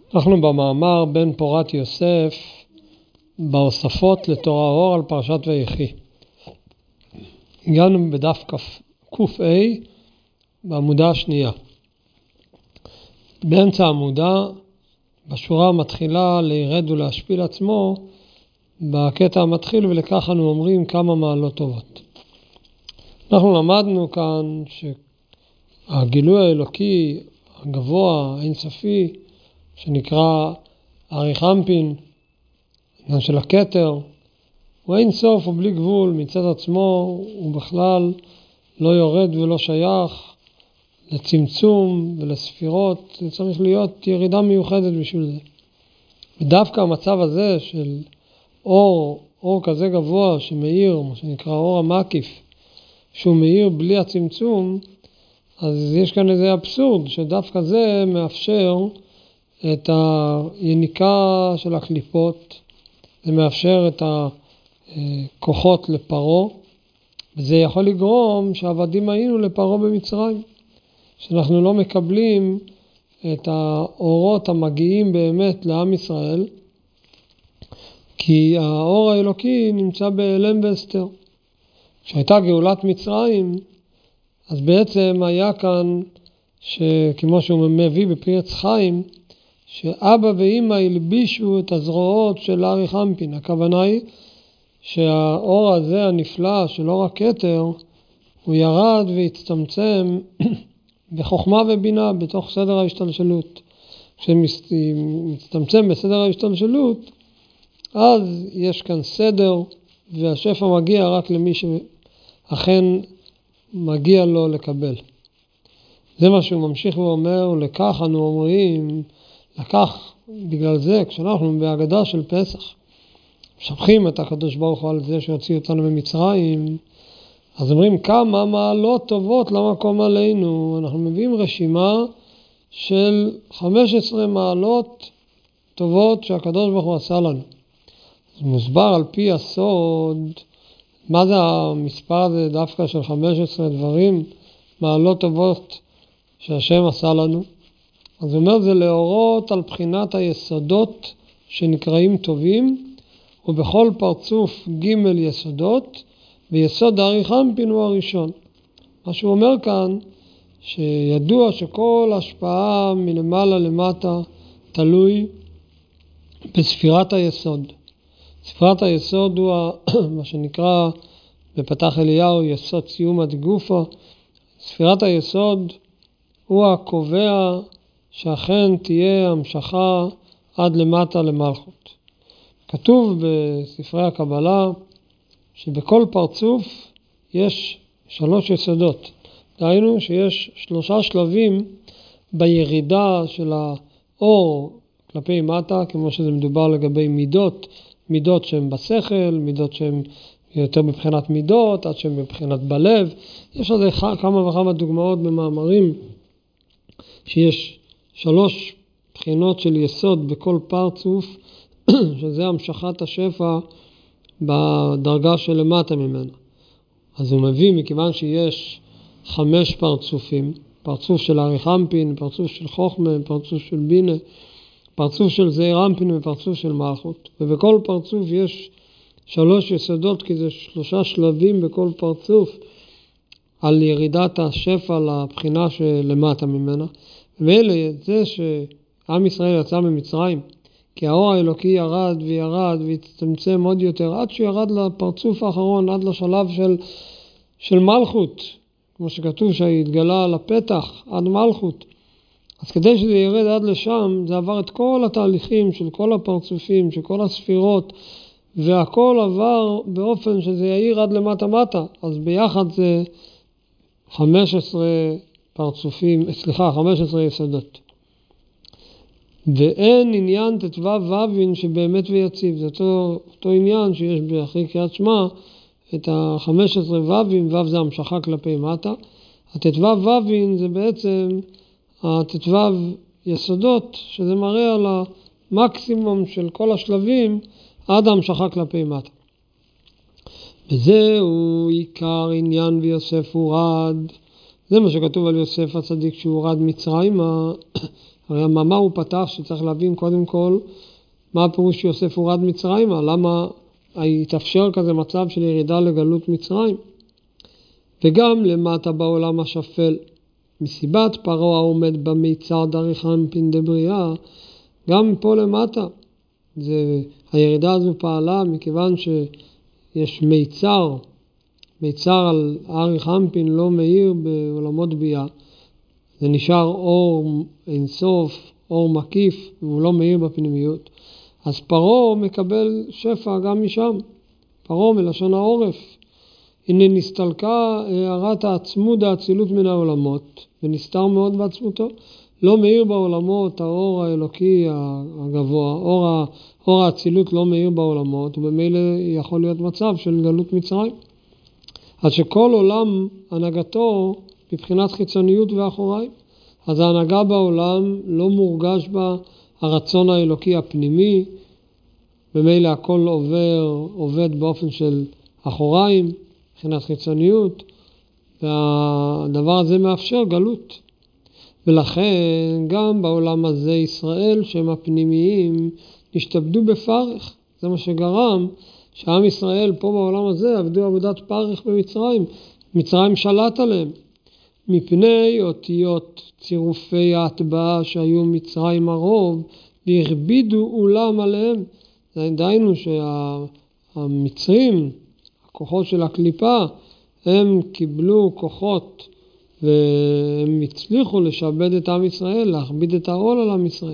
אנחנו במאמר בן פורת יוסף בהוספות לתורה אור על פרשת ויחי. הגענו בדף ק"א בעמודה השנייה. באמצע העמודה, בשורה המתחילה לירד ולהשפיל עצמו, בקטע המתחיל ולכך אנו אומרים כמה מעלות טובות. אנחנו למדנו כאן שהגילוי האלוקי הגבוה, האינסופי, שנקרא אריכמפין, עניין של הכתר, הוא אין סוף, הוא בלי גבול, מצד עצמו הוא בכלל לא יורד ולא שייך לצמצום ולספירות, זה צריך להיות ירידה מיוחדת בשביל זה. ודווקא המצב הזה של אור כזה גבוה שמאיר, מה שנקרא אור המקיף, שהוא מאיר בלי הצמצום, אז יש כאן איזה אבסורד שדווקא זה מאפשר את היניקה של הקליפות, זה מאפשר את הכוחות לפרו, וזה יכול לגרום שעבדים היינו לפרו במצרים, שאנחנו לא מקבלים את האורות המגיעים באמת לעם ישראל, כי האור האלוקי נמצא באלם ואסתר. כשהייתה גאולת מצרים, אז בעצם היה כאן, כמו שהוא מביא בפרי עץ חיים, שאבא ואמא הלבישו את הזרועות של אריכמפין. הכוונה היא שהאור הזה הנפלא של אור הכתר, הוא ירד והצטמצם בחוכמה ובינה בתוך סדר ההשתלשלות. כשמצטמצם בסדר ההשתלשלות, אז יש כאן סדר, והשפע מגיע רק למי שאכן מגיע לו לקבל. זה מה שהוא ממשיך ואומר, לכך אנו אומרים, לקח בגלל זה, כשאנחנו בהגדה של פסח, משבחים את הקדוש ברוך הוא על זה שהוציא אותנו ממצרים, אז אומרים כמה מעלות טובות למקום עלינו. אנחנו מביאים רשימה של 15 מעלות טובות שהקדוש ברוך הוא עשה לנו. זה מוסבר על פי הסוד, מה זה המספר הזה דווקא של 15 דברים, מעלות טובות שהשם עשה לנו. אז הוא אומר, זה להורות על בחינת היסודות שנקראים טובים, ובכל פרצוף ג' יסודות, ויסוד אריכמפין הוא הראשון. מה שהוא אומר כאן, שידוע שכל השפעה מלמעלה למטה תלוי בספירת היסוד. ספירת היסוד הוא מה שנקרא בפתח אליהו יסוד סיום הדגופה. ספירת היסוד הוא הקובע שאכן תהיה המשכה עד למטה למלכות. כתוב בספרי הקבלה שבכל פרצוף יש 3 יסודות. דהיינו שיש 3 שלבים בירידה של האור כלפי מטה, כמו שזה מדובר לגבי מידות, מידות שהן בשכל, מידות שהן יותר מבחינת מידות, עד שהן מבחינת בלב. יש על זה כמה וכמה דוגמאות במאמרים, שיש 3 בחינות של יסוד בכל פרצוף, שזה המשכת השפע בדרגה של למטה ממנה. אז הוא מביא, מכיוון שיש 5 פרצופים, פרצוף של אריכמפין, פרצוף של חוכמה, פרצוף של בינה, פרצוף של זעיר אנפין ופרצוף של מלכות. ובכל פרצוף יש 3 יסודות, כי זה 3 שלבים בכל פרצוף על ירידת השפע לבחינה שלמטה ממנה. ואלה, זה שעם ישראל יצא ממצרים, כי האור האלוקי ירד וירד והצטמצם עוד יותר, עד שהוא ירד לפרצוף האחרון, עד לשלב של מלכות, כמו שכתוב שהתגלה על הפתח, עד מלכות. אז כדי שזה ירד עד לשם, זה עבר את כל התהליכים של כל הפרצופים, של כל הספירות, והכל עבר באופן שזה יאיר עד למטה מטה. אז ביחד זה 15 יסודות. ואין עניין תתווה ווין שבאמת ויציב. זה אותו עניין שיש באחרי קריאת שמע, את 15 ווין, וו זה המשכה כלפי מטה. התתווה ווין זה בעצם התתווה יסודות, שזה מראה על המקסימום של כל השלבים עד המשכה כלפי מטה. וזהו עיקר עניין ויוסף הורד. זה מה שכתוב על יוסף הצדיק שהוא הורד מצרימה. הרי המאמר הוא פתח שצריך להבין קודם כל מה הפירוש שיוסף הורד מצרימה, למה התאפשר כזה מצב של ירידה לגלות מצרים. וגם למטה בעולם השפל, מסיבת פרעה העומד במיצר דריך אנפין דבריאה, גם פה למטה. הירידה הזו פעלה מכיוון שיש מיצר על אריך אנפין לא מאיר בעולמות ביאה. זה נשאר אור אינסוף, אור מקיף, והוא לא מאיר בפנימיות. אז פרעה מקבל שפע גם משם. פרעה מלשון העורף. הנה נסתלקה הערת העצמות האצילות מן העולמות, ונסתר מאוד בעצמותו. לא מאיר בעולמות האור האלוקי הגבוה, אור האצילות לא מאיר בעולמות, ובמילא יכול להיות מצב של גלות מצרים. אז שכל עולם הנהגתו מבחינת חיצוניות ואחוריים. אז ההנהגה בעולם לא מורגש בה הרצון האלוקי הפנימי, במילא הכל עובד באופן של אחוריים, מבחינת חיצוניות, והדבר הזה מאפשר גלות. ולכן גם בעולם הזה ישראל שהם הפנימיים נשתבדו בפרך. זה מה שגרם שעם ישראל פה בעולם הזה עבדו עבודת פרך במצרים. מצרים שלט עליהם. מפני אותיות צירופי ההטבעה שהיו מצרים הרוב והכבידו אולם עליהם. דהיינו שהמצרים, הכוחות של הקליפה, הם קיבלו כוחות והם הצליחו לשעבד את עם ישראל, להכביד את העול על עם ישראל.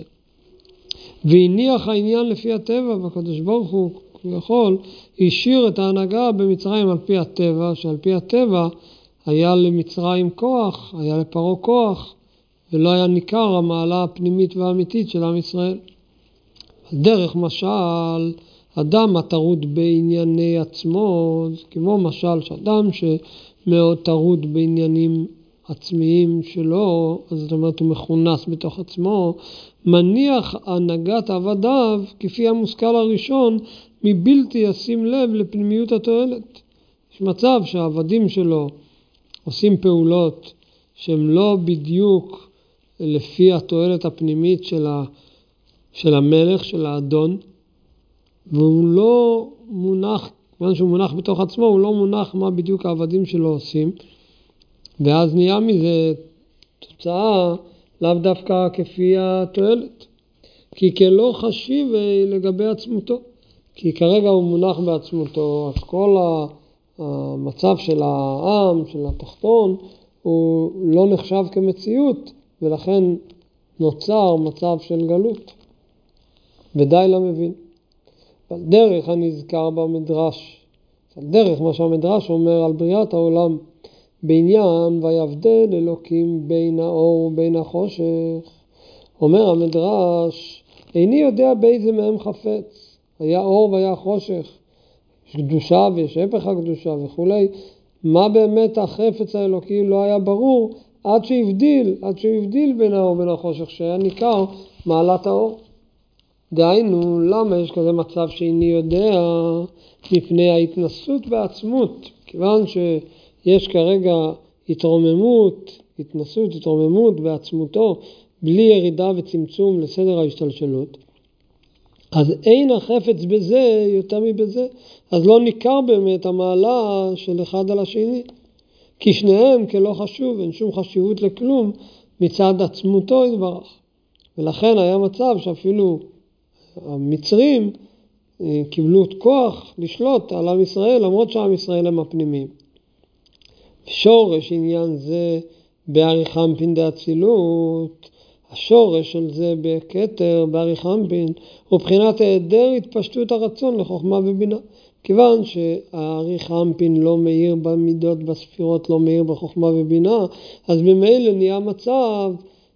והניח העניין לפי הטבע, והקדוש ברוך הוא יכול, השאיר את ההנהגה במצרים על פי הטבע, שעל פי הטבע היה למצרים כוח, היה לפרעה כוח, ולא היה ניכר המעלה הפנימית והאמיתית של עם ישראל. דרך משל, אדם הטרוד בענייני עצמו, כמו משל שאדם שמאוד טרוד בעניינים עצמיים שלו, אז זאת אומרת הוא מכונס בתוך עצמו, מניח הנהגת עבדיו כפי המושכל הראשון, מבלתי ישים לב לפנימיות התועלת. יש מצב שהעבדים שלו עושים פעולות שהן לא בדיוק לפי התועלת הפנימית של המלך, של האדון, והוא לא מונח, כיוון שהוא מונח בתוך עצמו, הוא לא מונח מה בדיוק העבדים שלו עושים, ואז נהיה מזה תוצאה לאו דווקא כפי התועלת. כי כלא חשיב לגבי עצמותו, כי כרגע הוא מונח בעצמותו, אז כל המצב של העם, של התחתון, הוא לא נחשב כמציאות, ולכן נוצר מצב של גלות. ודי למבין. על דרך הנזכר במדרש, על דרך מה שהמדרש אומר על בריאת העולם, בעניין ויבדל אלוקים בין האור ובין החושך. אומר המדרש, איני יודע באיזה מהם חפץ, היה אור והיה חושך, יש קדושה ויש הפך הקדושה וכו'. מה באמת החפץ האלוקי לא היה ברור עד שהבדיל בין האור ובין החושך, שהיה ניכר מעלת האור. דהיינו, למה יש כזה מצב שאיני יודע? מפני ההתנסות בעצמות, כיוון שיש כרגע התרוממות בעצמותו, בלי ירידה וצמצום לסדר ההשתלשלות, אז אין החפץ בזה יותר מבזה, אז לא ניכר באמת המעלה של אחד על השני, כי שניהם כלא חשוב, אין שום חשיבות לכלום מצד עצמותו יתברך. ולכן היה מצב שאפילו המצרים קיבלו את כוח לשלוט על עם ישראל, למרות שעם ישראל הם הפנימיים. שורש עניין זה באריך אנפין דאצילות, השורש של זה בכתר, באריך אנפין, הוא מבחינת היעדר התפשטות הרצון לחוכמה ובינה. כיוון שהאריך אנפין לא מאיר במידות, בספירות, לא מאיר בחוכמה ובינה, אז במילא נהיה מצב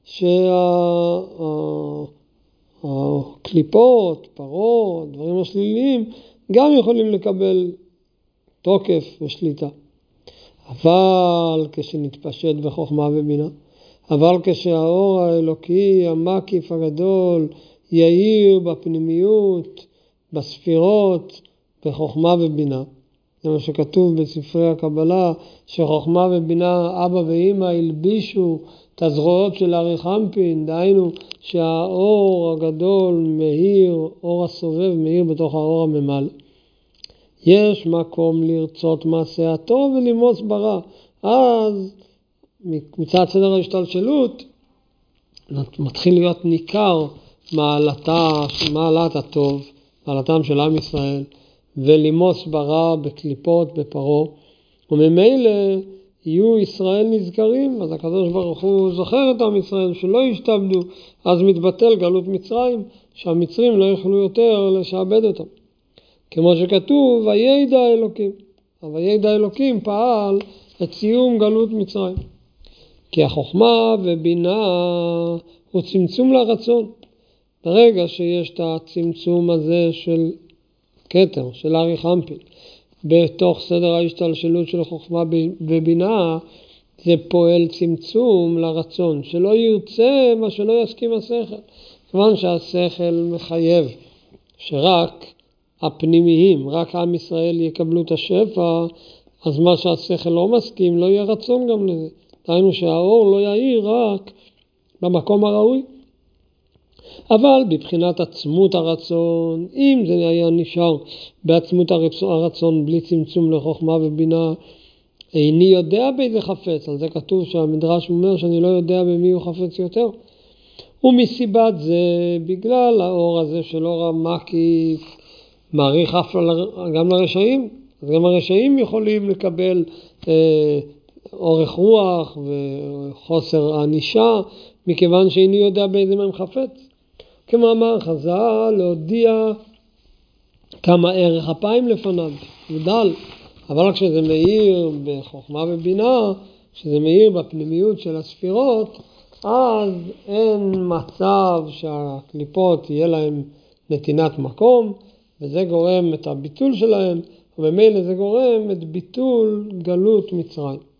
הקליפות, פרות, דברים השליליים, גם יכולים לקבל תוקף ושליטה. אבל כשנתפשט בחוכמה ובינה, אבל כשהאור האלוקי, המקיף הגדול, יאיר בפנימיות, בספירות, בחוכמה ובינה. זה מה שכתוב בספרי הקבלה, שחוכמה ובינה, אבא ואמא הלבישו את הזרועות של אריכמפין, דהיינו שהאור הגדול מאיר, אור הסובב מאיר בתוך האור הממלא. יש מקום לרצות מעשה הטוב ולמאוס ברע. אז מצד סדר ההשתלשלות מתחיל להיות ניכר מעלת הטוב, מעלתם של עם ישראל, ולמאוס ברע בקליפות, בפרעה, וממילא יהיו ישראל נזכרים. אז הקדוש ברוך הוא זוכר את עם ישראל שלא ישתעבדו, אז מתבטל גלות מצרים, שהמצרים לא יוכלו יותר לשעבד אותם. כמו שכתוב, וידע אלוקים. וידע אלוקים פעל את סיום גלות מצרים. כי החוכמה ובינה הוא צמצום לרצון. ברגע שיש את הצמצום הזה של כתר, של אריכמפין, בתוך סדר ההשתלשלות של חוכמה ובינה, זה פועל צמצום לרצון, שלא ירצה מה שלא יסכים השכל. כיוון שהשכל מחייב שרק הפנימיים, רק עם ישראל יקבלו את השפע, אז מה שהשכל לא מסכים, לא יהיה רצון גם לזה. דהיינו שהאור לא יאיר רק במקום הראוי. אבל בבחינת עצמות הרצון, אם זה היה נשאר בעצמות הרצון בלי צמצום לחוכמה ובינה, איני יודע באיזה חפץ. על זה כתוב שהמדרש אומר שאני לא יודע במי הוא חפץ יותר. ומסיבת זה, בגלל האור הזה של אור המקיף, מעריך אף גם לרשעים. אז גם הרשעים יכולים לקבל אורך רוח וחוסר ענישה, מכיוון שאיני יודע באיזה מהם חפץ. כמאמר חז"ל, להודיע כמה ערך אפיים לפניו, ודל. אבל כשזה מאיר בחוכמה ובינה, כשזה מאיר בפנימיות של הספירות, אז אין מצב שהקליפות יהיה להם נתינת מקום, וזה גורם את הביטול שלהם, וממילא זה גורם את ביטול גלות מצרים.